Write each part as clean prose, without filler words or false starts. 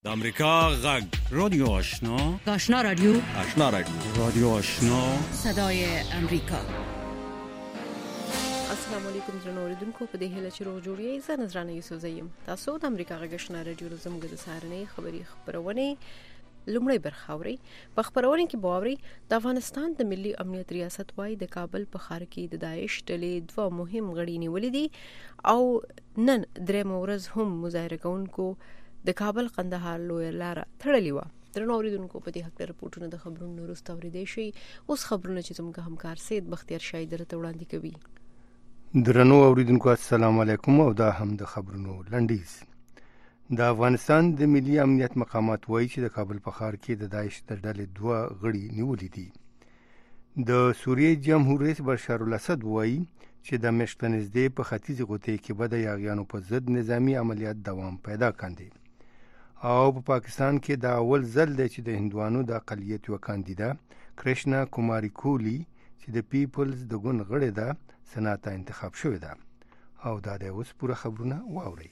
د امریکا غږ رادیو آشنا، آشنا رادیو، آشنا رادیو، رادیو آشنا، صدای امریکا. السلام علیکم درنو اوریدونکو، په دې هیله چې روغ جوړ یې. زه نذرانه یوسفزۍ یم. تاسو د امریکا غږ آشنا رادیو زموږ د سهارنۍ خبرونه لومړی برخه اورئ. په خبرونه کې باوري د افغانستان د ملي امنیت ریاست وايي د کابل په ښار کې د داعش ډلې دوه مهم غړي نیولې دي او نن درېم ورځ هم مظاهره کوونکو د کابل قندهار لویه لار تړلې و. درنو اوریدونکو، په دې حق رپورټونه د خبرونو وروسته اوریدئ شي. اوس خبرونه چې زموږ همکار سید بختیار شاهی درته وړاندې کوي. درنو اوریدونکو، السلام علیکم. او دا هم د خبرونو لنډیز. د افغانستان د ملي امنیت مقامات وایي چې د کابل په ښار کې د داعش د ډلې دوه غړي نیولې دي. د سوریې جمهور رئیس بشار الاسد وایي چې د مشت نږدې په ختیځ غوطې کې به د یاغیانو په ضد نظامی عملیات دوام پیدا کاندي. او په پاکستان کې دا اول ځل دی چې د هندوانو د اقلیت یو کاندیدا کرشنا کوماری کولی چې د پیپلز د ګوند غړې ده سناته انتخاب شوې ده. او دا د اوس پوره خبرونه واوري.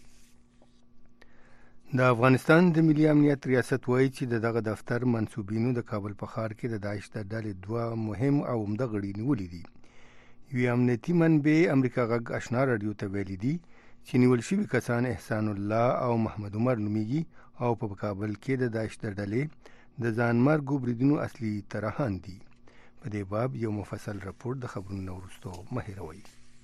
د افغانستان د ملي امنیت ریاست وایي چې دغه دفتر منسوبینو د کابل په ښار کې د داعش د ډلې دوه مهم او عمده غړي نیولي دي. یو امنیتي منبع امریکا غږ آشنا رادیو ته ویلي دي چې نیول شوي کسان احسان الله او محمد عمر نومیږي او په کابل کې د داعش د ډلې د ځانمرګو بریدونو اصلي طرحان دي. په دې باب یو مفصل راپور د خبرونو وروسته مه هېروئ.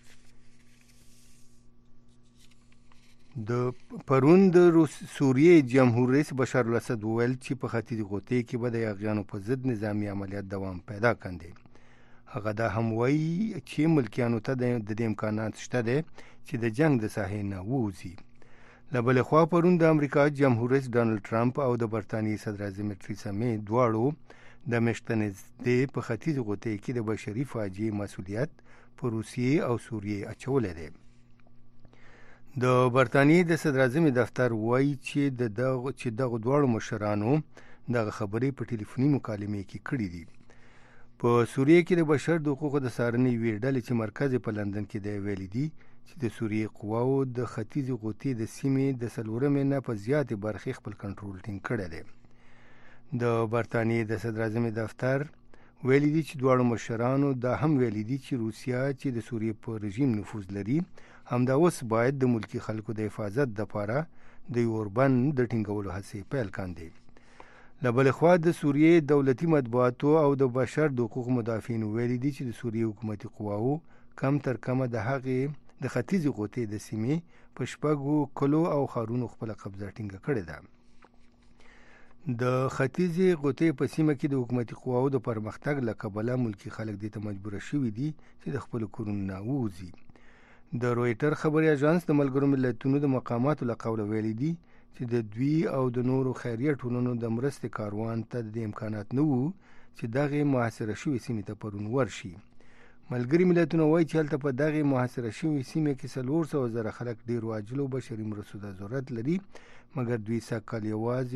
د پرون د سوریې جمهور رئیس بشار الاسد وویل چې په ختیځ غوطې کې به د یاغیانو په ضد نظامی عملیات دوام پیدا کاندي. هغه دا هم وایي چې ملکیانو ته د دې امکانات شته دی چې د جنگ د ساحې نه ووځي. له بلې خوا پرون د امریکا جمهور رئیس ډانلډ ټرمپ او د برطانیې صدراعظم تریسا مې دواړو د مشت نږدې په ختیځ غوطې کې د بشري فاجعې مسؤلیت په روسیې او سوریې اچولی دی. د برطانیې د صدراعظم دفتر وایي چې دغه دواړو مشرانو دغه خبرې په ټلیفوني مکالمې کې کړې دي. په سوریې کې د بشر د حقوقو د څارنې یوې ډلې چې مرکز په لندن کې دی ویلي دي چې د سوریې قواو د ختیځې غوطې د سیمې د 4 نه په زیاتې برخې خپل کنټرول ټینګ کړی دی. د برطانیې د صدراعظم دفتر ویلي دي چې دواړو مشرانو دا هم ویلي دي چې روسیا چې د سوریې په رژیم نفوذ لري همدا اوس باید د ملکی خلکو د حفاظت دپاره د یوربن د ټینګولو هڅې پیل کاندي. له بلې خوا د سوریې دولتي مطبوعاتو او د بشر د حقوقو مدافعینو ویلي دي چې د سوریې حکومتي قواو کم تر کمه د هغې د ختیځې غوطې د سیمې په 6 کلو او ښارونو خپله قبضه ټینګه کړې ده. د ختیځې غوطې په سیمه کې د حکومتي قواو د پرمختګ له کبله ملکي خلک دې ته مجبوره شوي دي چې د خپلو کورونو نه ووځي. د رویټر خبري اژانس د ملګرو ملتونو د مقاماتو له قوله ویلي دي چې د دوی او د نورو خیریه ټولنو د مرستې کاروان ته د امکانات نه وو چې دغه محاصره شوې سیمې ته پرون ورشي. ملګري ملتونه وایي چې هلته په دغه محاصره شوې سیمه کې 400,000 خلک ډېر عاجلو بشري مرستو ته ضرورت لري، مګر دوی سږکال یوازې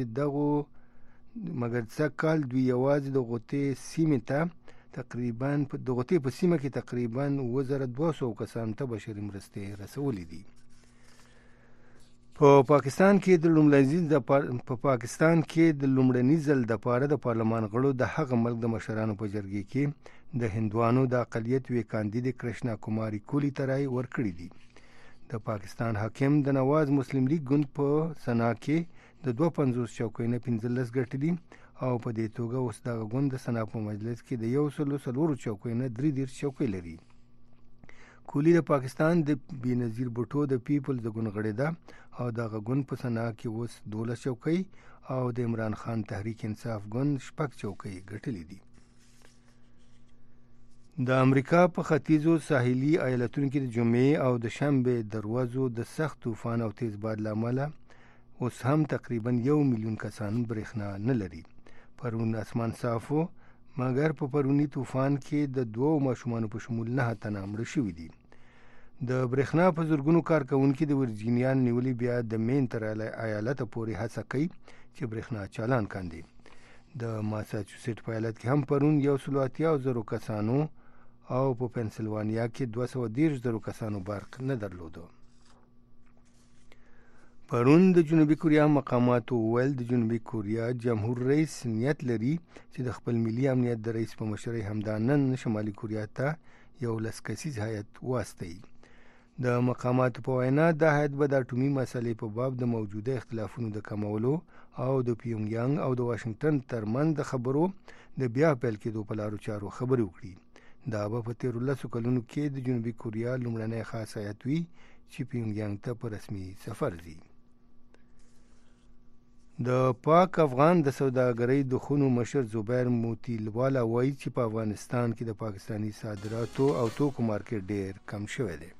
د غوطې سیمې ته تقریبا د غوطې په سیمه کې تقریبا 1200 کسانو ته بشري مرستې رسولې دي. په پاکستان کې د لومړني ځل دپاره د پارلمان غړو د هغه ملک د مشرانو په جرګې کې د هندوانو د اقلیت وی کاندید کرشنا کوماری کولی ته رای ورکړي دي. د پاکستان حاکم د نواز مسلم لیگ ګوند په سنا کې د 52 چوکۍ نه 15 ګټلي او په دې توګه اوس دغه ګوند د سنا په مجلس کې د 104 چوکۍ نه 33 چوکۍ لري. کولی د پاکستان د بېنظیر بوټو د پیپلز د ګوند غړې ده او دغه ګوند په سنا کې اوس 12 چوکۍ او د عمران خان تحریک انصاف ګوند 6 چوکۍ ګټلې دي. د امریکا په ختیځو ساحلي ایالتونو کې د جمعې او د شنبې د ورځو د سخت طوفان او تیز باد له امله اوس هم تقریبا 1 میلیون کسان برېښنا نه لري. پرون اسمان صافو، مګر په پرونی طوفان کې د 2 ماشومانو په شمول 9 تنه مړه شوي دي. د برېښنا په زرګونو کارکوونکي د ورجینیا نیولې بیا د مین تر ایالته پورې هڅه کوي چې برېښنا چالان کاندي. د ماساچوسیټ په ایالت کې هم پرون 180,000 کسانو او په پنسلوانیا کې 230,000 کسانو برق نه درلوده. پرون د جنوبي کوریا مقاماتو ویل د جنوبي کوریا جمهور رئیس نیت لري چې د خپل ملي امنیت د رئیس په مشرۍ همدا نن شمالي کوریا ته یو لسکسیز هیات واستوي. د مقاماتو په وینا دا هیات به د اټومي مسلې په باب د موجوده اختلافونو د کمولو او د پیونګیانګ او د واشنگټن ترمنځ د خبرو د بیا پیل کېدو په لارو چارو خبرې وکړي. دا به په 13 کلونو کې د جنوبي کوریا لومړنی خاص هیات وي چې پیونګیانګ ته په رسمي سفر ځي. د پاک افغان د سوداګرۍ د خونو مشر زبیر موتیلوالا وایي چې په افغانستان کې د پاکستاني صادراتو او توکو مارکیټ ډیر کم شوی دی.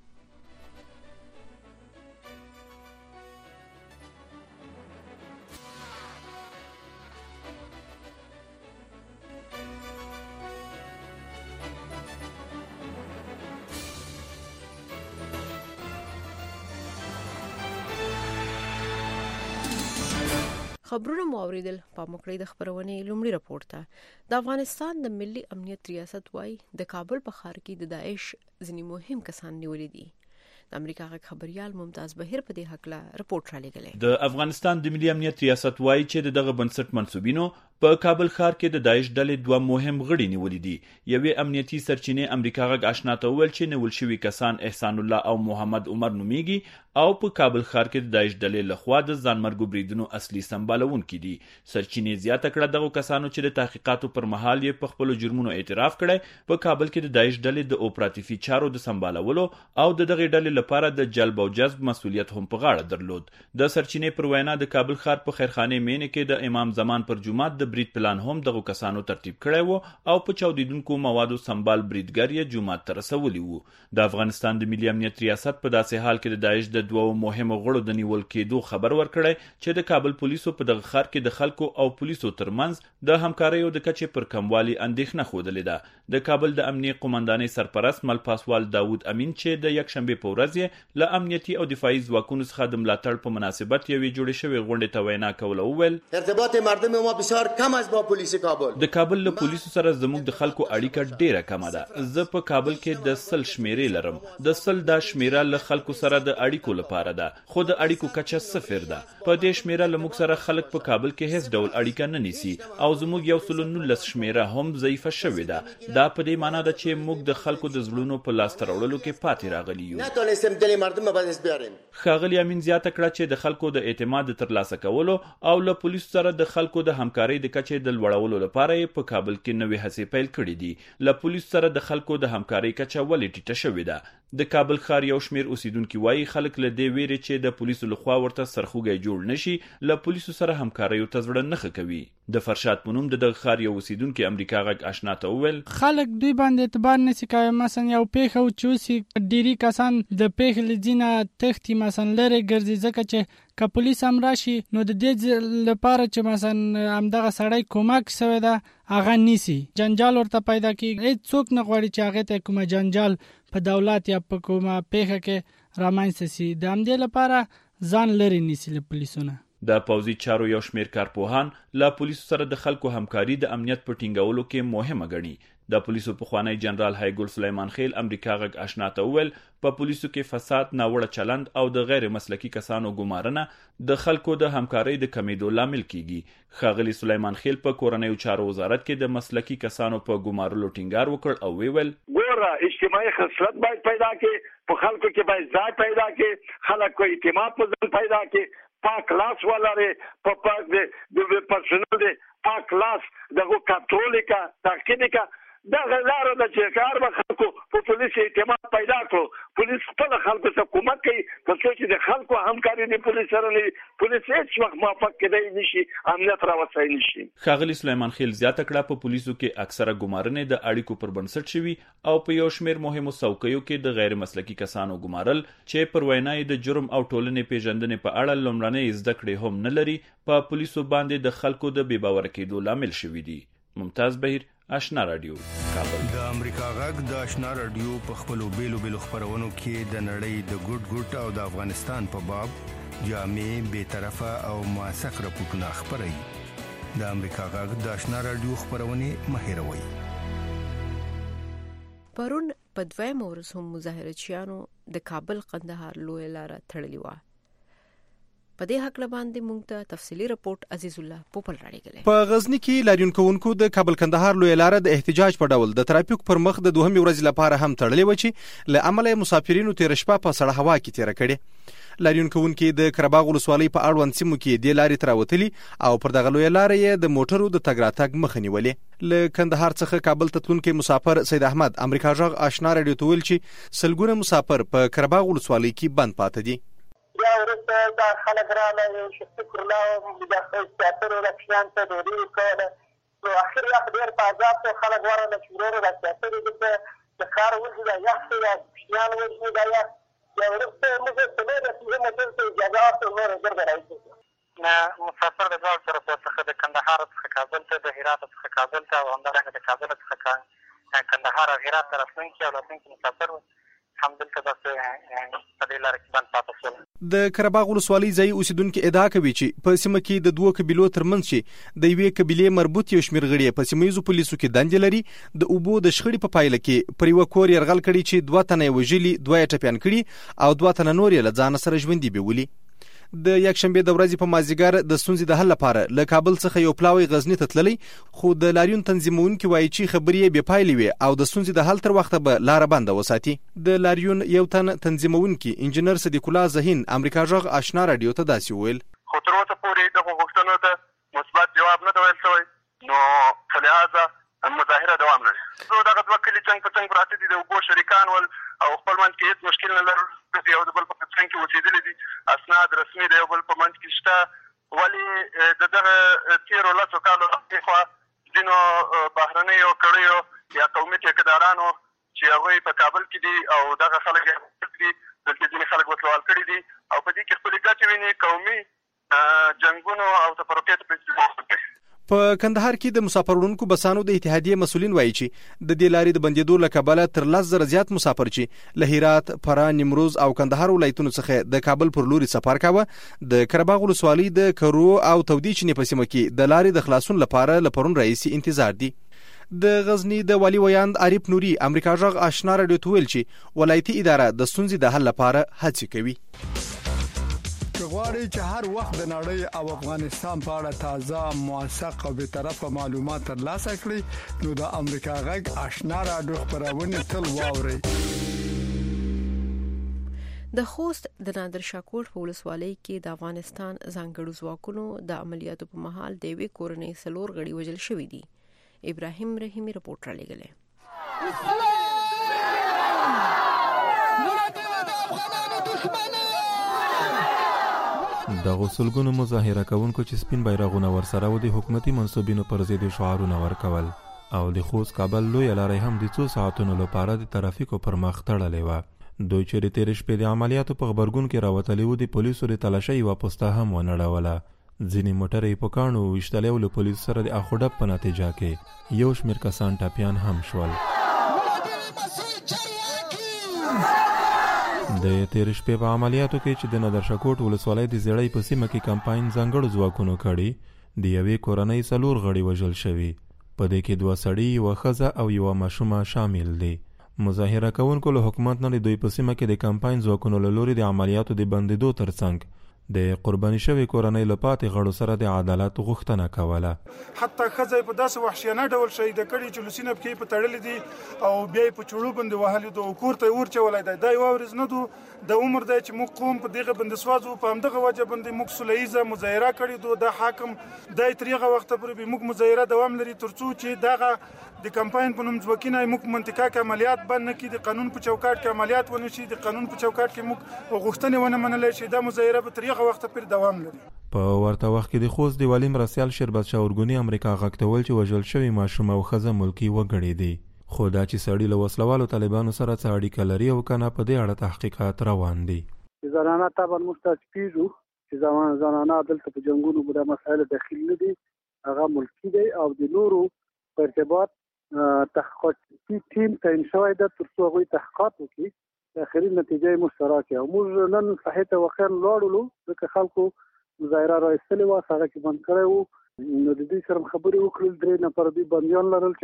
خبرونه مو اوریدل. په مکړې د خبرونې لومړی راپور ته د افغانستان د ملي امنیت ریاست وايي د کابل په ښار کې د داعش ځینې مهم کسان نیولې دي. د امریکا غږ خبريال ممتاز بهیر په دې حق لا راپورټ را لګلې. د افغانستان د ملي امنیت ریاست وايي چې دغه بنسټ منسوبینو په کابل ښار کې د داعش ډلې دوه مهم غړي نیولې دي. یوې امنیتي سرچینې امریکا غږ آشنا ته ویل چې نیول شوي کسان احسان الله او محمد عمر نومیږي او په کابل ښار کې د داعش ډلې لخوا د ځانمرګو بریدونو اصلي سمبالونکي دي. سرچینې زیاته کړه دغه کسانو چې د تحقیقاتو پر مهال یې په خپل جرمونو اعتراف کړی په کابل کې د داعش ډلې د اپراتیفي چارو د سمبالولو او د دغه ډلې لپاره د جلب او جذب مسؤلیت هم په غاړه درلود. د سرچینې پر وینا د کابل ښار په خیرخانه مینه کې د امام زمان پر جمعات د برید پلان هم دغه کسانو ترتیب کړی وو او په چاودیدونکو موادو سمبال بریدګر یې جمعات ته رسولي وو. د افغانستان د ملي امنیت ریاست په داسې حال کې د داعش د دوه مهمو غړو د نیول کېدو خبر ورکړی چې د کابل پولیسو په دغه ښار کې د خلکو او پولیسو ترمنځ د همکارۍ او د کچې پر کموالي اندېښنه ښودلې ده. د کابل د امنیه قومندانۍ سرپرست ملپاسوال داوود امین چې د یکشنبې په ورځ یې له امنیتي او دفاعي ځواکونو څخه د ملاتړ په مناسبت یوې جوړې شوې غونډې ته وینا کوله وویل ارتباط مردم ما بسیار کم است با پلیس کابل. د کابل له پولیسو سره زموږ د خلکو اړیکه ډیره کمه ده. زه په کابل کې د 100 شمیرې لرم. د 100 دا شمیره له خلکو سره د اړیکو لپاره ده خو د اړیکو کچه صفر ده. په دې شمیره له موږ سره خلک په کابل کې هیڅ ډول اړیکه نه نیسي او زموږ 119 شمیره هم ضعیفه شوې ده. دا په دې معنی ده چې موږ د خلکو د زړونو په لاس ترولو کې پاتې راغلي یو. نتونستیم دل مردم به دست بیاریم. ښاغلي امین زیاته کړه چې د خلکو د اعتماد ترلاسه کولو او له پولیسو سره د خلکو د همکارۍ د کچې د لوړولو لپاره په کابل کې نوې هڅې پیل کړې دي. له پولیسو سره د خلکو د همکارۍ کچه ولې ټیټه شوې ده. د کابل ښار یو شمیر اوسیدونکو وایي خلک له دې ویرې چې د پولیسو لخوا ورته سرخوږی جوړ نشي له پولیسو سره همکارۍ ته زړه نه ښه کوي. د فرشاد په نوم د دغه ښار یو اوسیدونکو امریکا غږ آشنا ته وویل خلک دوی باندې اعتبار نشي کوي. مثلا یو پیښه او چوسي ډيري کسان د پیښې لجینه تختی مثلا لري ګرځي ځکه چې که پولیس هم راشي نو د دې لپاره چې مثلا همدغه سړی کومک شوی ده هغه نیسی جنجال ورته پیدا کیږي. هیڅ څوک نه غواړي چې هغه ته کومه جنجال په دولت یا په کومه پیښه کې رامنځته شي. د همدې لپاره ځان لري نیسی له پولیسونه. د پوځي چارو یو شمیر کارپوهان له پولیسو سره د خلکو همکاري د امنیت په ټینګولو کې مهمه ګڼي. د پولیسو پخوانی جنرال هایګل سلیمان خیل امریکا غږ آشنا ته وویل په پولیسو کې فساد، ناوړه چلند او د غیر مسلکي کسانو ګمارنه د خلکو د همکارۍ د کمیدو لامل کیږي. ښاغلي سلیمان خیل په کورنیو چارو وزارت کې د مسلکي کسانو په ګمارلو ټینګار وکړ او ویل ګوره اجتماعي خصلت باید پیدا کې په خلکو کې باید ځای پیدا کې خلک کو اعتماد په ځان پیدا کې پاک لاس ولري په پاک د پرسونل د پاک لاس دغه کاتولیکا تاکیدیکا دا غلاره د چکار به خلکو په پولیس اعتماد پیدا کړو. پولیس خپل خلکو ته کومک کوي په څو چې د خلکو همکاري د پولیس سره نه پولیس هیڅ وخت موافق کېدای نشي امنیت راوستای نشي. ښاغلي سلیمان خیل زیاته کړه په پولیسو کې اکثره ګمارنې د اړیکو پر بنسټ شوي او په یو شمیر مهمو څوکیو کې د غیر مسلکي کسانو ګمارل چې پر وینا د جرم او ټولنې پیژندنې په اړه لومړنۍ زده کړې هم نه لري په پولیسو باندې د خلکو د بې باور کېدو لامل شوي دي. ممتاز بهیر آشنا رادیو کابل. د امریکا غږ د آشنا رادیو په خپلو بیلو خبرونو کې د نړۍ د ګډ او د افغانستان په باب جامع، بی‌طرفه او موثق راپورټونه خپروي. د امریکا غږ د آشنا رادیو خبرونه مه هېروئ. پرون په دویم ورځ هم مظاهرچیانو د کابل قندهار لویه لاره تړلې وه. په دې حق باندې موږ ته تفصیلی رپورت عزیز الله پوپل راړي. په غزنی کې لاریون کوونکو د کابل کندهار لوی لار د احتجاج په ډول د ترافیک پر مخ د دوهمې ورځې لپاره هم تړلې و چې له عمله مسافرینو تیر شپه په سړه هوا کې تیر کړي. لاریون کوونکو د کرباغ ولسوالۍ په اړوند سیمو کې د لارې تراوتلي او پر دغه لوی لار یې د موټرو د تګ راتګ مخه نیولې. له کندهار څخه کابل ته تلونکي مسافر سید احمد امریکا جغ آشنا رادیو ته ویل چې سلګونه مسافر په کرباغ ولسوالۍ کې بند پاتې دي. یا ورسته دا خلک رااله یو شخصي کورلاو د سیاستونو د پلان ته ډوډۍ ورکوله. نو اخر وخت ډېر په عذاب کې خلک ورغله چې ورور د سیاستونو د کار وځي دا یخ یا پښیان وځي دا یا ورسته موږ څلور رسېږو موټر ته اجازه ورکړو نور ګرځه راځي. نه مسافر د ډول سره څخه د کندهار څخه کابل ته د هرات څخه کابل ته او همدارنګه د کابل څخه کندهار او هرات ته راتلونکي او راتلونکي مسافر همدلته داسې په دې لاره کې بند پاتې شول. د کرباغ ولسوالۍ ځایي اوسیدونکي ادعا کوي چې په سیمه کې د دوه قبیلو ترمنځ چې د یوې قبیلې مربوط یو شمېر غړي په سیمه پولیسو کې دندې لري د اوبو د شخړې په پایله کې پر یوه کور یرغل کړي چې 2 تنه یې وژلي 2 یې ټپیان کړي او 2 تنه نور یې له ځانه سره ژوندي بیولي. د یکشنبه د ورځې په مازیګر د ستونزې د حل لپاره له کابل څخه یو پلاوی غزنی ته تللی خو د لاریون تنظیمونکي وایي چې خبرې بې پایلې وي او د ستونزې د حل تر وخته به لاره بنده وساتي. د لاریون یو تن تنظیمونکي انجنیر صدیق الله زهین امریکا جغ آشنا رادیو ته داسې وویل. خو تر اوسه پورې دغه غوښتنو ته مثبت جواب نه دی ویل شوی نو په لحاظه مظاهره دوام لري. زه دغه دوه کلي څنګ په څنګ پراته دي د اوبو شریکان ول او خپل منځ کې هېڅ مشکل نه لرل یو د بل په څنګ کې اوسېدلي دي اسناد رسمي د یو بل په منځ کې شته ولې د دغه تېرو 10 کالو خوا ځینو بهرنیو کړیو یا قومي ټیکدارانو چې هغوی په کابل کې دي او دغه خلک دي دلته ځینې خلک وسلوال کړي دي او په دې کې خپلې ګټې ویني قومي جنګونو او تفرقې ته پیسې. په کندهار کې د مسافر وړونکو بسانو د اتحادیې مسؤلین وایي چې د دې لارې د بندېدو له کبله تر 10,000 زیات مسافر چې له هرات، فراه، نیمروز او کندهار ولایتونو څخه د کابل پر لوري سفر کاوه د کرباغ ولسوالۍ د کرو او تودې چینې په سیمه کې د لارې د خلاصون لپاره له پرون راهیسې انتظار دي. د غزنی د والی ویاند عارف نوري امریکا جغ آشنا رادیو ته ویل چې ولایتي اداره د ستونزې د حل لپاره هڅې کوي. غواړي چې هر وخت د نړۍ او افغانستان په اړه تازه، موثق او بی‌طرفه معلومات ترلاسه کړئ نو د امریکا غږ آشنا رادیو خبرونه تل واورئ. د خوست د نادر شاه کوټ په ولسوالۍ کې د افغانستان ځانګړو ځواکونو د عملیاتو په مهال د یوې کورنۍ 4 غړي وژل شوي دي. ابراهیم رحیمی رپورټ را لېږلی. د غسلګونو مظاهره کوونکو چې سپین بیرغونه ورسره و د حکومتي منصوبینو پر ضد شعارونه ورکول او د خوست کابل لوی لارې هم د 2 ساعتونو لپاره د ترافیکو پر مخ تړلې و. دوی چې د تیر شپې د عملیاتو په خبرګون کې راوتلي و د پولیسو د تلاشۍ یوه پوسته هم ونړوله. ځینې موټرې په کاڼو ویشتلې و له پولیسو سره د اخوډب په نتیجه کې یو شمېر کسان ټپیان هم شول. د تیر شپې په عملیاتو کې چې د نادر شاه کوټ ولسوالۍ د زیړۍ په سیمه کې کمپاین ځانګړو ځواکونو کړي د یوې کورنۍ 4 غړي وژل شوي. په دې کې 2 سړي، یوه ښځه او یوه ماشومه شامل دي. مظاهره کوونکو له حکومت نه د دوی په سیمه کې د کمپاین ځواکونو له لوري د عملیاتو د بندېدو ترڅنګ د قرباني شوی کورنۍ له پاتې غړو سره د عدالت غوښتنه کوله. حتی ښځه په داسې وحشیانه ډول شهیده کړي چې لوسینه پکې په تړلې دي او بیا یې په چوړو باندې وهلي دي او کور ته یې ورچولی دی. دا یوه ورځ نه دو د عمر دی چې موږ قوم په دغه بندسواز وو. په همدغه وجه باندې موږ سوله ییزه مظاهره کړې دو. دا حاکم دی تر هغه وخته پورې به موږ مظاهره دوام لري تر څو چې دغه د کمپاین په نوم ځواکونه موږ منطقه کې عملیات بند نه کړي، د قانون په چوکاټ کې عملیات ونه شي، د قانون په چوکاټ کې موږ غوښتنې ونه منلی شي. دا مظاهره به تر هغه وخته پورې دوام لري. په ورته وخت کې د خوست د والي مرستیال شربت شاه ارګوني امریکا غږ ته ویل چې وژل شوي ماشوم او ښځه ملکي وګړي دي. خو دا چې سړي له وسلوالو طالبانو سره څه اړیکه لري او که نه په دې اړه تحقیقات روان دي. زنانه طبعا موږ تاسو کېږو چې زنانه دلته په جنګونو په مسایلو داخل نه دي، هغه ملکي دی او د نورو په ارتباط تحقیقاتي ټیم تعین شوی ده تر څو هغوی تحقیقات وکړي. اخري نتیجه یې مشترکه او موږ نن صحیح ته واقعا لاړلو ځکه خلکو مظاهره رایستلې وه، هغه کې بند کړی و. نو د دوی سره خبرې وکړل، 3 نفر دوی بندیان لرل چې هغه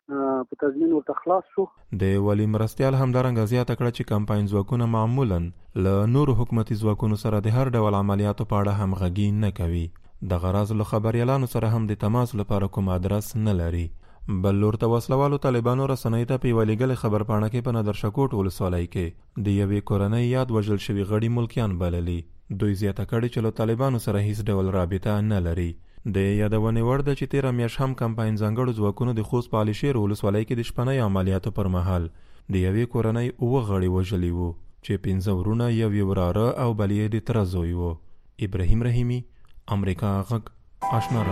په تضمین ورته خلاص شو. د ولی مرستیال همدارنګه زیاته کړه چې کمپاین ځواکونه معمولاً له نورو حکومتي ځواکونو سره د هر ډول عملیاتو په اړه همغږي نه کوي. د غراض له خبريالانو سره هم د تماس لپاره کوم ادرس نه لري. بل لور ته وسلوالو طالبانو رسنۍ ته په ولیګل خبرپاڼه کې په نادرشکوټ ولسوالۍ کې د یوې کورنۍ یاد وژل شوي غړي ملکیان بللي. دوی زیاته کړي چې له طالبانو سره هیڅ ډول رابطه نه لري. د یادونې وړ ده چې 13 میاشت هم کمپاین ځانګړو ځواکونو د خوست په علي شیر ولسوالۍ کې د شپنۍ عملیاتو پر مهال د یوې کورنۍ 9 غړي وژلي وو چې 15 ورونه، یو وراره او بل یې د تره زوی وو. ابراهیم رحیمی، امریکا غږ، آشنا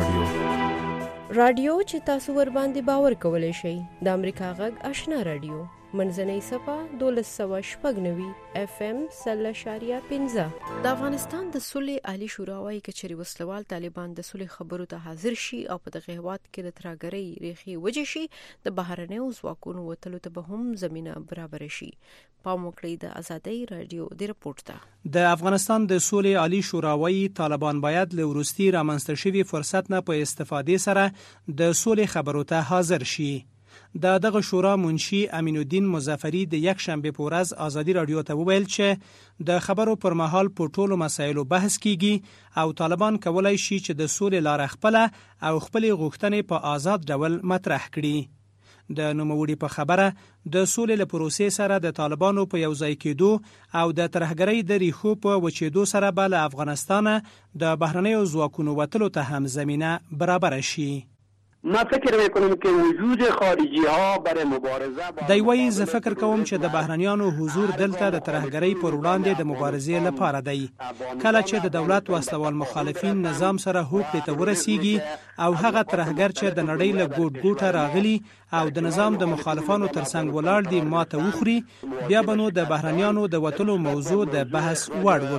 رادیو چې تاسو ور باندې باور کولای شئ. د امریکا غږ آشنا رادیو منځنۍ صفه 1290 FM 0.15. د افغانستان د صلح عالی شورا وايي چې وسلوال طالبان د صلح خبرو ته حاضر شي او په دغه هیواد کې د ترهګرۍ ریښې وجې شي، د بهرنیو ځواکونو وتلو ته به هم زمينه برابر شي. پام وکړئ د ازادۍ رادیو د رپورټ ته. د افغانستان د صلح عالی شورا وايي طالبان باید له وروستي رامنځته شوي فرصت نه په استفادې سره د صلح خبرو ته حاضر شي. د دغه شورا منشي امین الدین مظفری د یک شنبه په ورځ ازادي رادیو ته وویل چې د خبرو پر مهال په ټولو مسایلو بحث کیږي او طالبان کولای شي چې د سولې لار خپل او خپل غوښتنې په آزاد ډول مطرح کړي. د نوموړي په خبره د سولې له پروسې سره د طالبانو په یو ځای کېدو او د ترهګرۍ د ریښو په وچېدو سره به له افغانستان د بهرنیو ځواکونو وتلو ته هم زمینه برابر شي. ما فکر میکنم که وجود خارجی ها برای مبارزه دوی زه فکر کوم چې د بهرنیانو حضور دلته د ترهګرۍ پر وړاندې د مبارزې لپاره دی. کله چې د دولت وسلوال مخالفین نظام سره هوکړې ته ورسیږي او هغه ترهګر چې د نړۍ له ګوټ ګوټه راغلي او د نظام د مخالفانو ترڅنګ ولاړ دي ماته وخوري، بیا به نو د بهرنیانو د وتلو موضوع د بحث وړ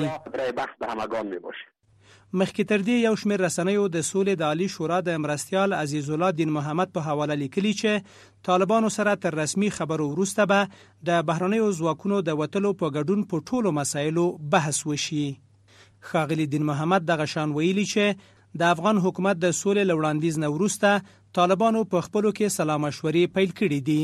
وګرځي. مخکې تر دې یو شمېر رسنیو د سولې د عالی شورا د مرستیال عزیز الله دین محمد په حواله لیکلي چې طالبانو سره تر رسمي خبرو وروسته به د بهرنیو ځواکونو د وتلو په ګډون په ټولو مسایلو بحث وشي. ښاغلي دین محمد دغه شان ویلي چې د افغان حکومت د سولې له وړاندیز نه وروسته طالبانو په خپلو کې سلا مشورې پیل کړي دي.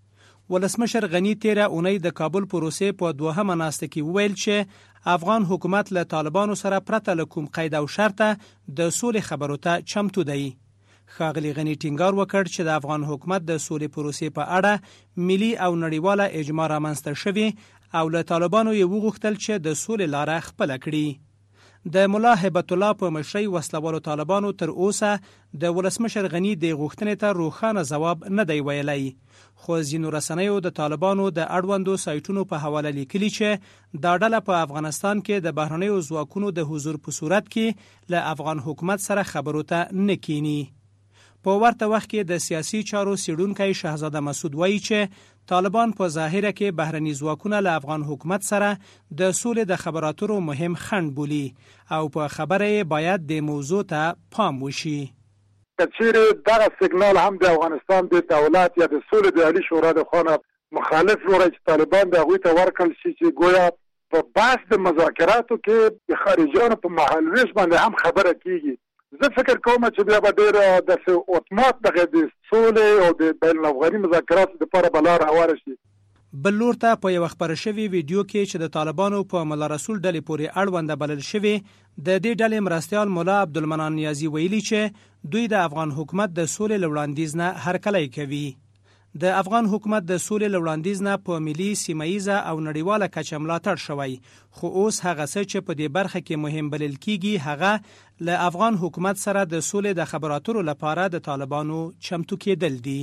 ولسمشر غنی تیره اونۍ د کابل پروسې په دوهمه ناسته کې وویل چې افغان حکومت له طالبانو سره پرته له کوم قید او شرطه د سولې خبرو ته چمتو دی. ښاغلي غنی ټینګار وکړ چې د افغان حکومت د سولې پروسې په اړه ملي او نړیواله اجماع رامنځته شوې او له طالبانو یې وغوښتل چې د سولې لاره خپله کړي. د ملا هیبت الله په مشرۍ وسلوالو طالبانو تر اوسه د ولسمشر غنی د غوښتنې ته روښانه ځواب نه دی ویلی، خو ځینو رسنیو د طالبانو د اړوندو سایټونو په حواله لیکلي چې دا ډله په افغانستان کې د بهرنیو ځواکونو د حضور په صورت کې له افغان حکومت سره خبرو ته نه کینی. په ورته وخت کې د سیاسي چارو څېړونکی شهزاده مسعود وایي چې طالبان په ظاهره کې بهرني ځواکونه له افغان حکومت سره د سولې د خبراتو مهم خنډ بولي او په خبره باید د موضوع ته پام وشي. کچېرې دغه سیګنال هم د افغانستان د دولت یا د سولې د عالی شورا د خوا مخالف وروړي چې طالبان د هغوی ته ورکړل شي چې گویا په بحث د مذاکراتو کې د خارجیانو په مهالویش باندې هم خبره کیږي. زه فکر کوم چې بیا به ډېر د اتومات دغه د سولې او د بین الافغاني مذاکراتو لپاره به لاره هواره شي. بل لور ته په یو خبره شوي ویډیو کې چې د طالبانو په ملا رسول ډلې پورې اړونده بلل شوي، د دې ډلې مرستیال مولا عبدالمنان نیازي ویلي چې دوی د افغان حکومت د سولې له وړاندیز نه هرکلی کوي. د افغان حکومت د سولې له وړاندیز نه په ملي، سیمه‌ییزه او نړیواله کچه ملاتړ شوی، خو اوس هغه څه چې په دې برخه کې مهم بلل کیږي هغه له افغان حکومت سره د سولې د خبراتو لپاره د طالبانو چمتو کېدل دي.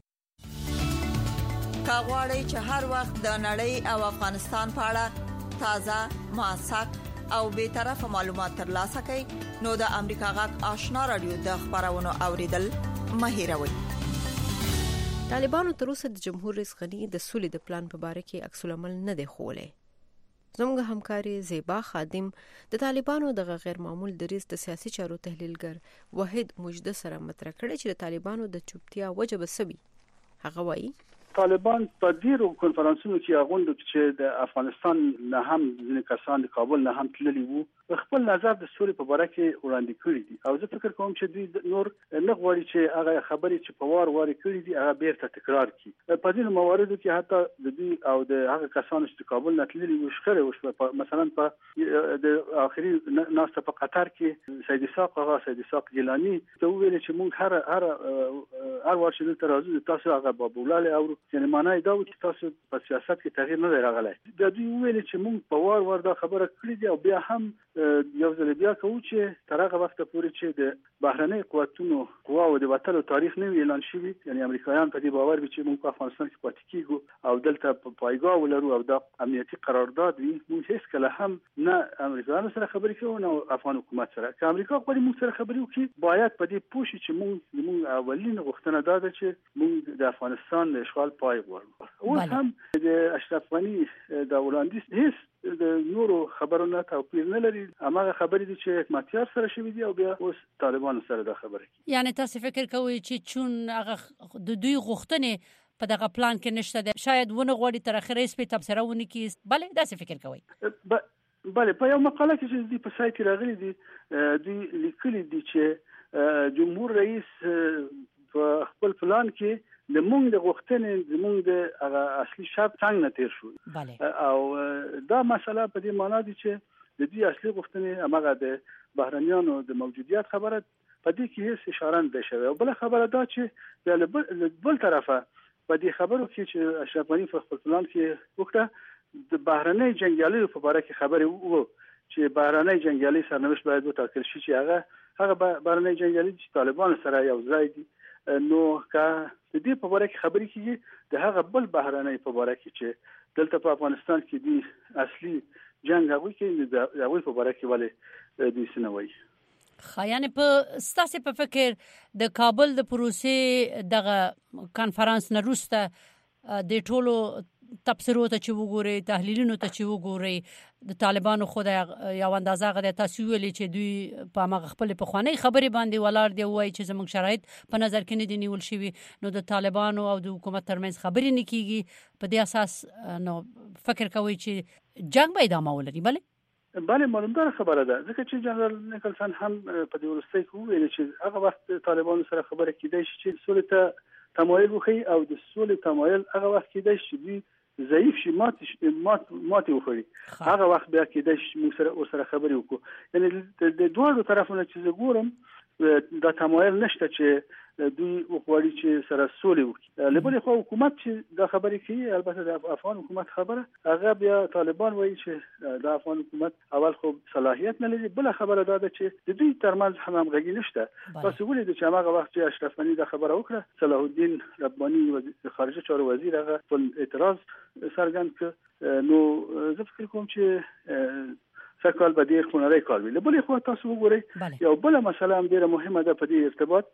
کاغوري چې هر وخت د نړۍ او افغانستان په اړه تازه، موثق او به طرفه معلومات ترلاسه کړئ نو د امریکا غږ آشنا رادیو د خبرونو اوریدل مه هېروئ. طالبانو تر اوسه د جمهور رئیس غنی د سولې د پلان په باره کې عکس العمل نه دی ښوولی. زموږ همکاري زیبا خادم د طالبانو دغه غیر معمول دریځ د سیاسي چارو تحلیلګر وحید مجده سره مطرح کړی چې د طالبانو د چوپتیا وجه به څه وي. هغه وایي طالبان په ډیرو کنفرانسونو کې غونډو چې د افغانستان نه هم ځینې کسان د کابل نه هم تللي وو خپل نظر د سولې په اړه کې وړاندې کړی دي او زه فکر کوم چې دوی نور نه غواړي چې هغه خبرې چې په وار کړی دي هغه بیرته تکرار کړي. په دې مواردو کې حتی د دوی او د هغه کسانو چې کابل نه تللي وو شخړه وشوه. مثلا په د اخري ناسته په قطر کې سید اسحاق جیلانی ته ویل چې موږ هر وار چې دلته راځو تاسو هغه بابولاله او یعنی معنی دا و چې تاسو په سیاست کې تغییر نه راغلی. د دوی ویل چې موږ په وار دا خبره کړې دي او بیا هم یو ځل بیا کوو چې تر هغه وخت پورې چې د بهرنۍ قوتونو قواو د وټلو تاریخ نه اعلان شوی، یعنی امریکایان په دې باور وي چې موږ په افغانستان کې پاتې کیږو او دلته په پایګاه ولرو او د امنیتي قرارداد وي. موږ هیڅ کله هم نه امریکایانو سره خبرې کوو نه افغان حکومت سره. که امریکا غواړي موږ سره خبرې وکړي باید په دې پوه شي چې موږ اولین غوښتنه دا ده چې موږ د افغانستان د اشغال پای غواړو. اوس هم د اشرف غني د وړاندیز هیڅ د نورو خبرونه توپیر نه لري. هغه خبرې دي چې حکومتیار سره شوی دي او بیا اوس طالبان سره دا خبره کوي. یعنی تاسو فکر کوئ چې چون هغه د دوی غوښتنې په دغه پلان کې نشته ده، شاید ونه غواړي تر اخره یې تبصره ونه کړي؟ بله داسې فکر کوئ؟ بله، په یو مقاله کې چې په سایت کې راغلي دي دوی لیکلي دي چې جمهور رئیس په خپل پلان کې د مونږ د غوښتنې زمونږ د هغه اصلي شرط څنګه نه تیر شو او دا مسله په دې معنا دي چې د دې اصلي غوښتنې هغه د بهرنیانو د موجودیت خبره په دې کې هیڅ اشاره نه شوی. او بل خبره دا چې د بل طرفه په دې خبرو کې چې اشرف غني په خپل پلان کې وکړه د بهرنۍ جنګیالیو په اړه کې خبرې وو چې بهرنۍ جنګیالي سرنوشت باید وټاکل شي چې هغه بهرنۍ جنګیالي چې طالبان سره یو ځای دي. نو که د دې په اړه کې خبرې کیږي د هغه بل بهرنۍ په اړه کې چې دلته په افغانستان کې دي اصلي جنگ هغه کې د هغه په اړه کې ولې دې سنوي. خایانه په ستاسو په فکر د کابل د پروسې دغه کانفرنس نه روسته د ټولو تبصرو ته چې وګوري، تحلیلونو ته چې وګوري، د طالبانو خو د یو اندازه غوډه تاسو ویلي چې دوی په هغه خپل په خواني خبرې باندې ولار دی وای چې زموږ شرایط په نظر کې نه دي نیول شوی، نو د طالبانو او د حکومت ترمنځ خبرې نه کیږي. په دې اساس نو فکر کوي چې جنگ به ادامه ولري؟ بله معلومدار خبره ده، ځکه چې جنرال نیکلسن هم په دې ورسته کې ویل چې هغه وخت طالبانو سره خبره کیدای شي چې سولې ته تمایل وکړي او د سولې تمایل هغه وخت کیدای شي ضعیف شي، ماتې وخوري. هغه وخت بیا کېدای شي موږ سره خبرې وکړو. یعنی د دواړو طرفونو چې زه ګورم دا تمایل نشته چې دوی وغواړي چې سره سولې وکړي. له بلې خوا حکومت چې دا خبرې کوي، البته د افغان حکومت خبره هغه بیا طالبان وایي چې د افغان حکومت اول خو صلاحیت نه لري، بل خبره دا ده چې د دوی ترمنځ هم همغږي نشته. تاسو ولید چې هغه وخت چې اشرف غني دا خبره وکړه، صلاح الدین رباني وزیر خارجه چارو وزیر هغه خپل اعتراض څرګند کړ. نو زه فکر کوم چې سکهال به ډیر خونړی کار وي. له بلې خوا تاسو وګورئ یو بل مسله هم ډیره مهمه ده په دې ارتباط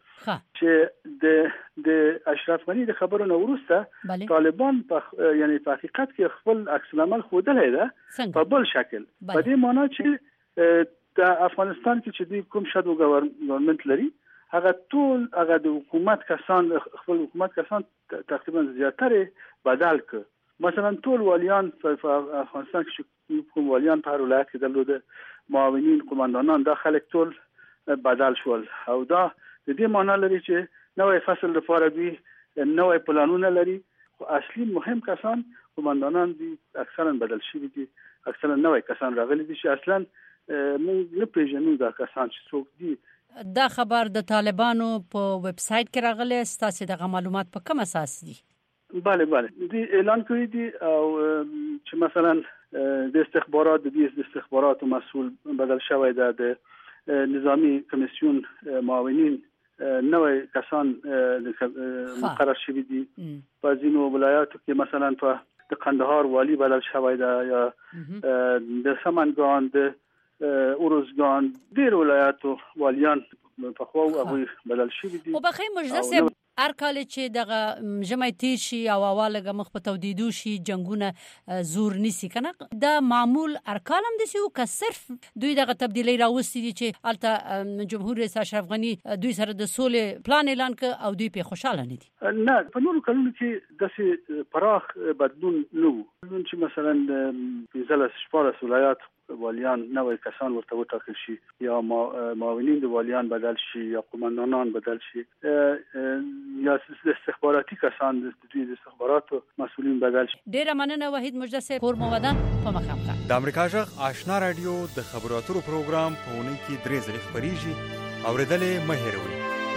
چې د اشرف غني د خبرو نه وروسته طالبان یعنی په حقیقت کې خپل عکس العمل ښودلی ده په بل شکل، په دې معنی چې د افغانستان کې چې دوی کوم شادو ګورنمنت لري هغه ټول هغه د حکومت کسان خپل حکومت کسان تقریبا زیاتره بدل کړ. مثلا ټول والیان په افغانستان کې کوم والیان په هر ولایت کې درلوده، معاونین، قوماندانان، دا خلک ټول بدل شول او دا د دې معنی لري چې نوې فصل لپاره دوی نوې پلانونه لري. اصلي مهم کسان قوماندانان دي اکثرا بدل شوي دي، اکثرا نوې کسان راغلي دي چې اصلا موږ نه پیژنو دا کسان چې څوک دي. دا خبر د طالبانو په ویب سټ کې راغلی، ستاسو د معلومات په کوم اساس دي؟ بله دی اعلان کړی دي او چې مثلا د استخباراتو مسئول بدل شوی ده، د نظامی کمیسیون معاونین نوې کسان مقرر شوي دي. په ځینو ولایاتو کې مثلا په د قندهار والی بدل شوی ده یا د سمنګان، د اروزګان، ډیر ولایاتو والیان په خو هغه بدل شوي دي. او بخیر مجلس هر کال چې دغه جمعې تیر شي او اواله مخ په تودیدو شي جنگونه زور نیسی کنه، دا معمول ارکان هم دي که صرف دوی دغه تبدیلی راوستي دي چې البته جمهور رئیس اشرف غني دوی سره د سولې پلان اعلان ک او دوی په خوشاله نه دي؟ نه، په نورو کلونو کې داسې پراخ بدلون نه و. چې مثلا د 14 ولایات والیان نوې کسان ورته وټاکل شي یا معاونین د والیان بدل شي یا قومندانان بدل شي یا استخباراتي کسان د استخباراتو مسؤلین بدل شي. ډیره مننه وحید مجده صاحب کور مو ودان په مخامخ. د امریکا جغ آشنا رادیو د خبرو اترو پروګرام په اونۍ کې 3 ځله خبريږي اوریدلې مه هېروئ.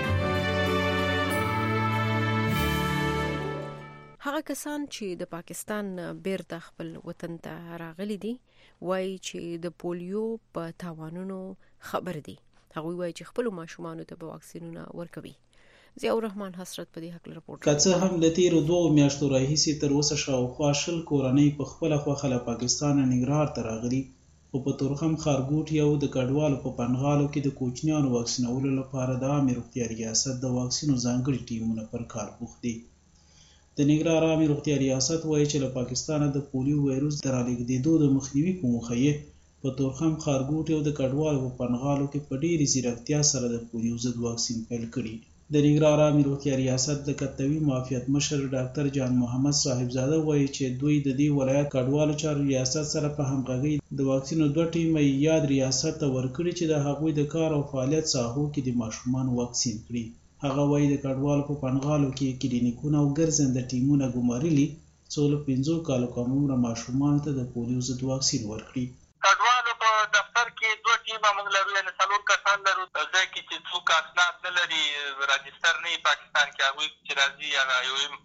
هغه کسان چې د پاکستان بیرته خپل وطن ته راغلي دي وایي چې د پولیو په تاوانونو خبر دي. هغه وایي چې خپل ماشومان ته به واکسینونه ورکوي. ضیاء الرحمن حسرت په دې حق رپورټ کڅه هم د تیر 2 میاشتو راهیسې تر اوسه شاوخوا 20 کورنۍ په خپل خوخه له پاکستان ننګرهار ته راغلي او په تورخم خارګوټ یو د کډوالو په پنغالو کې د کوچنیانو واکسینولو لپاره د عامه روغتیا ریاست د واکسینو ځانګړي ټیمونه پر کار بوخت دي. د ننګرهار عامه روغتیا ریاست وایي چې له پاکستانه د پولیو وایروس د رالیږدېدو د مخنیوي په موخه یې په تورخم خارګوټ یو د کډوالو په پنغالو کې په ډېرې ځیرکتیا سره د پولیو ضد واکسین پیل کړي. د ننګرهار عامه روغتیا ریاست د کتوي معافیت مشر ډاکټر جان محمد صاحبزاده وایي چې دوی د دې ولایت کډوالو چارو ریاست سره په همغږي د واکسینو 2 ټیمه یاد ریاست ته ورکړي چې د هغوی د کار او فعالیت ساحو کې د ماشومان واکسین کړي. هغه وایي د کډوالو په پنغالو کې کلینیکونه او ګرځنده ټیمونه ګمارلي څو له 15 کالو کم عمره ماشومانو ته د پولیو ضد واکسین ورکړي. کډوالو په دفتر کې 2 ټیمه موږ لرو یعنې 4 کسان لرو ځکه چې څوک اسناد نه لري راجستر نه پاکستان کې هغوی چې راځي هغه یو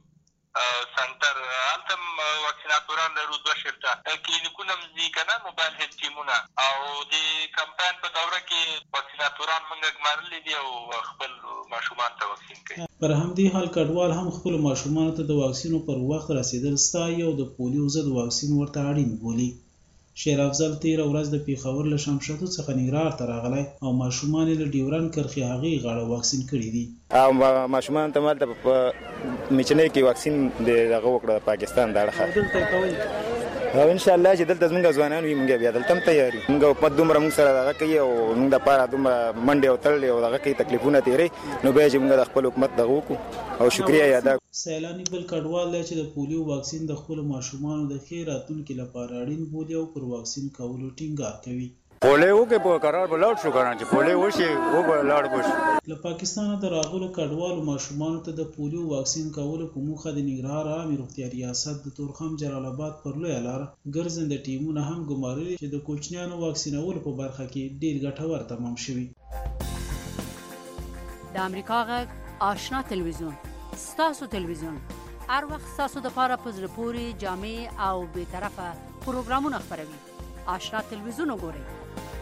سنټر هلته واکسیناتوران لرو 2 شرطه کلینیکونه مزي که نه موبایل هیډ ټیمونه او د کمپاین په دوره کې واکسیناتوران موږ ګمارلي دي او خپل ماشومان ته واکسین کوي. پر همدې حال کډوال هم خپل ماشومان ته د واکسینو پر وخت رسیدل ستایي او د پولیو ضد واکسین ورته اړین بولي. شیر افضل تیر ورځ د پیښور له شمشادو څخه ننګرهار ته راغلی او ماشومان له ډیورن کرخې هغې غاړه واکسین کړي دي. او ماشومان ته مالته په میچنۍ کې واکسین دغه وکړه پاکستان د اړخه او ان شاء الله چې دلته زموږ ځوانان وي موږ بیا دلته هم تیار یو. موږ حکومت دومره موږ سره دغه کوي او موږ دپاره دومره منډې او تړلې او دغه کوي تکلیفونه تېروي نو بیا چې موږ د خپل حکومت دغه وکړو او شکریه یې ادا کړو. سیلاني بل کډوال دی چې د پولیو واکسین د خپلو ماشومانو د ښې راتلونکي لپاره اړین بولي او پر واکسین کولو ټینګار کوي. پولیو کې په قرار به لاړ شو کنه چې پولیو وشي او به لاړ بشي. له پاکستانه د راغلو کډوالو ماشومانو ته د پولیو واکسین کولو په موخه د ننګرهار عامه روغتیا ریاست د تورخم جلال آباد پر لویه لاره ګرځنده ټیمونه هم ګمارلي چې د کوچنیانو واکسینولو په برخه کې ډېر ګټور تمام شوي. د امریکا غږ آشنا تلویزیون ستاسو تلویزیون هر وخت ستاسو دپاره په زړه پورې جامع او بېطرفه پروګرامونه خپروي. آشنا تلویزیون وګورئ.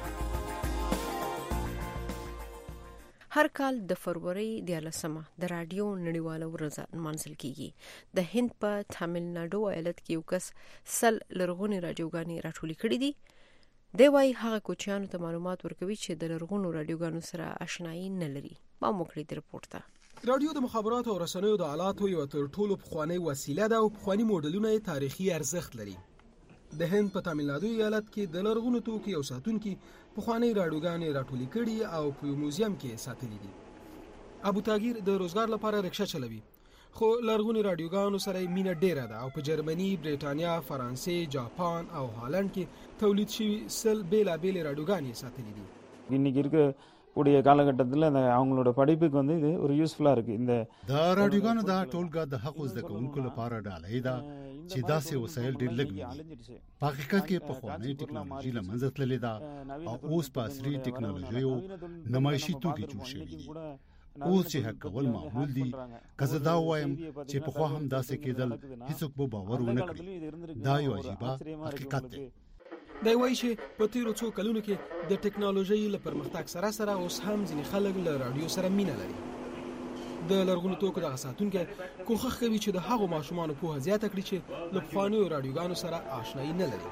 هر کال د فروری 14مه د رادیو نړیواله ورځ نمانځل کیږي. د هند په تامل ناډو ایالت کې یو کس سل لرغونی رادیوګانې راټولې کړې دي. دی وايي هغه کوچیانو ته معلومات ورکوي چې د لرغونو رادیوګانو سره آشنایي نه لري. ما موکړې د رپورټ ته رادیو د مخابراتو او رسنیو د آلاتو یو تر ټولو پخوانی وسیله ده او پخوانی موډلونه یې تاریخي ارزښت لري. د هند په تامل ناډو ایالت کې د لرغونو توکو یو ساتونکي پخوانی رادیوګانې راټولې کړي او په موزیم کې ساتلې دي. ابو تاګیر د روزګار لپاره رکشا چلوي خو لرغونو رادیوګانو سره مینه ډیره ده او په جرمني، بریټانیا، فرانسې، جاپان او هالند کې تولید شوي سل بیلابیل رادیوګانې ساتلې دي. இன்னைக்கு இருக்கக்கூடிய காலகட்டத்தில் அவங்களோட படிப்புக்கு வந்து இது ஒரு யூஸ்ஃபுல்லாக இருக்குது. இந்த رادیوګانو دا ټولګه د حق زده کوونکو لپاره ډالۍ ده چې داسې وسایل ډېر لږ وي. په حقیقت کې پخوانۍ ټکنالوژي له منځه تللې ده او اوس په عصري ټکنالوژیو نمایشي توکي جوړ شوي دي. اوس چې حق کول معمول دي که زه دا ووایم چې پخوا هم داسې کېدل هیڅوک به باور ونه کړي. دا یو عجیبه حقیقت دی. دی وایي چې په تیرو څو کلونو کې د ټکنالوژۍ له پرمختګ سره سره اوس هم ځینې خلک له راډیو سره مینه لري. د لرغونو توکو دغه ساتونکی کوښښ کوي چې د هغو ماشومانو پوهه زیاته کړي چې له پخوانیو راډیوګانو سره آشنایي نه لري.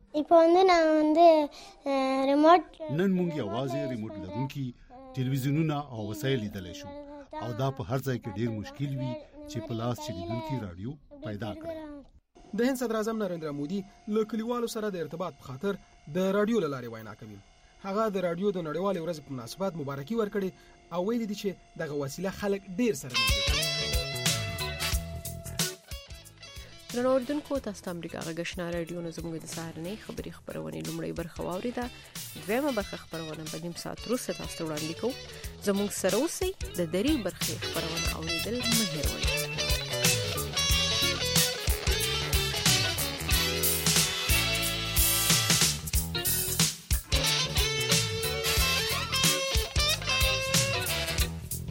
نن موږ یوازې ریموټ لرونکي ټلویزیونونه او وسایل لیدلی شو او دا په هر ځای کې ډیر مشکل وي چې په لاس چلیدونکي راډیو پیدا کړي. د هند صدر اعظم نریندرا مودي له کلیوالو سره د ارتباط په خاطر د راډیو له لارې وینا کوي. هغه د راډیو د نړیوالې ورځې په مناسبت مبارکي ورکړي او ویلي دي چې دغه وسیله خلک ډیر سره نږدې کوي. نن اوردونکو تاسو ته امریکا غږشنا رادیو نه زموږ د سهارنۍ خبری خبرونه لومړی برخه واوریده دویمه برخه خبرونه په نیم ساعت وروسته تاسو ته وړاندې کوو زموږ سره اوسئ د دری برخه خبرونه اوریدل مه هېروئ